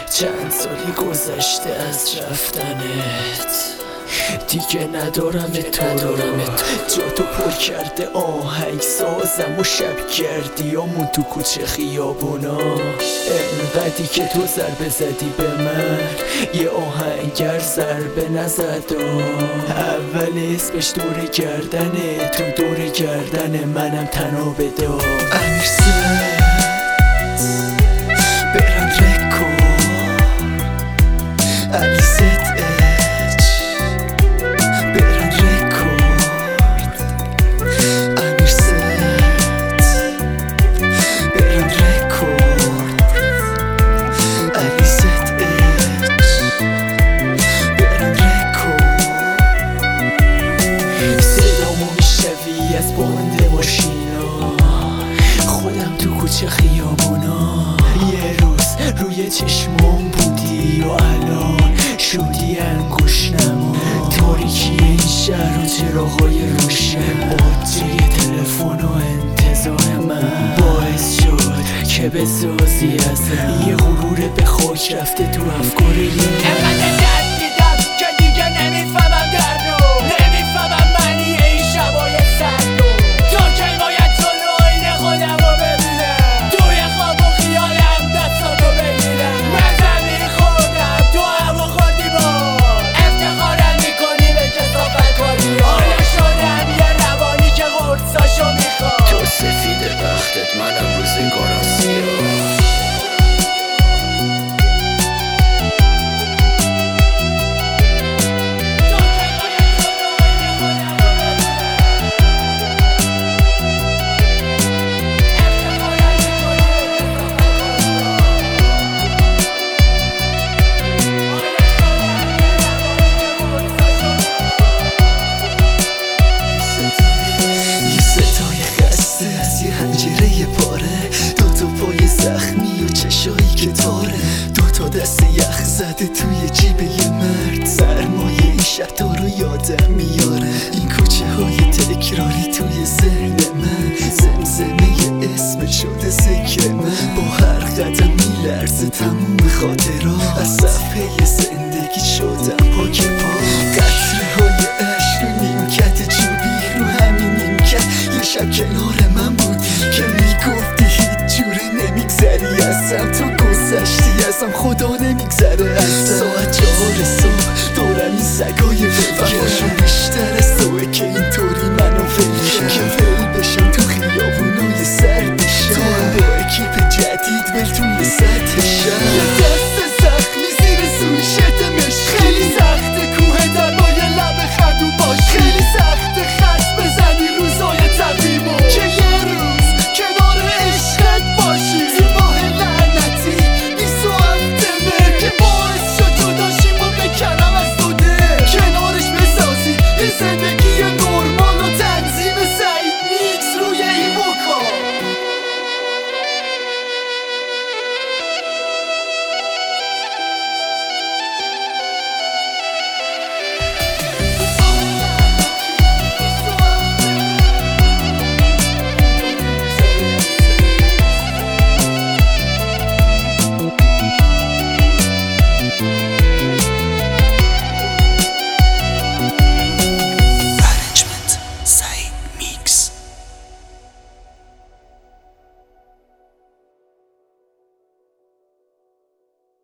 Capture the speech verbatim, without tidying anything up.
چند سالی گذشته از رفتنت، دیگه ندارم تو ندارمت جا تو پر کرده آهنگ سازم و شب کردی آمون تو کوچه خیابونا. انقدی که تو ضربه زدی به من یه آهنگر ضربه نزد. اول اسمش دور گردنه، تو دور گردن منم تنها بدار. امیرسد برم رکو علیزد اچ برن رکورد. امیرسد برن رکورد علیزد اچ برن رکورد. صدامو میشنوی از باند ماشینا، خودم تو کوچه خیابونا. یه روز روی چشمام بودی و الان شدی انگوش نما. تاریکی این شهر و چراغای روشن، باتری تلفن و انتظار من باعث شد که بسازی ازم یه غرور به خاک رفته تو افکار این که دیگه نمیفهمم دردو، نمیفهمم معنی این شبای سردو. تو که باید جلو آینه خودم رو ببینم، توی خواب و خیالم دستاتو بگیرم. من زمین خوردم تو هوا خوردی با افتخارم میکنی به کسافت کاری. آیا شدم یه روانی که قرصاشو میخواد. تو سفید بختت منم روزگارم سیاه. زخمی و چشایی که تاره، دوتا دست یخ زده توی جیب یه مرد. سرمایه این شتا رو یادم میاره، این کوچه های تکراری توی ذهن من. زمزمه اسم شده ذکر من، با هر قدم میلرزه تموم خاطرها. از صفحه زندگی شدم پاک پا، قطره های عشق رو نیمکت چوبی. رو همین نیمکت یه شب کنار من بودی که میگفتی هیچ جوره نمیگذری ازم. تو گذشتی ازم خدا نمیگذره ازم. ساعت چهار صبح دورم این سگای وفاشون بیشتر صبح که اینطوری منو فیل که فیل بشم تو خیابونای سردشم. تو هم با اکیپ جدید ول توی سطح شم.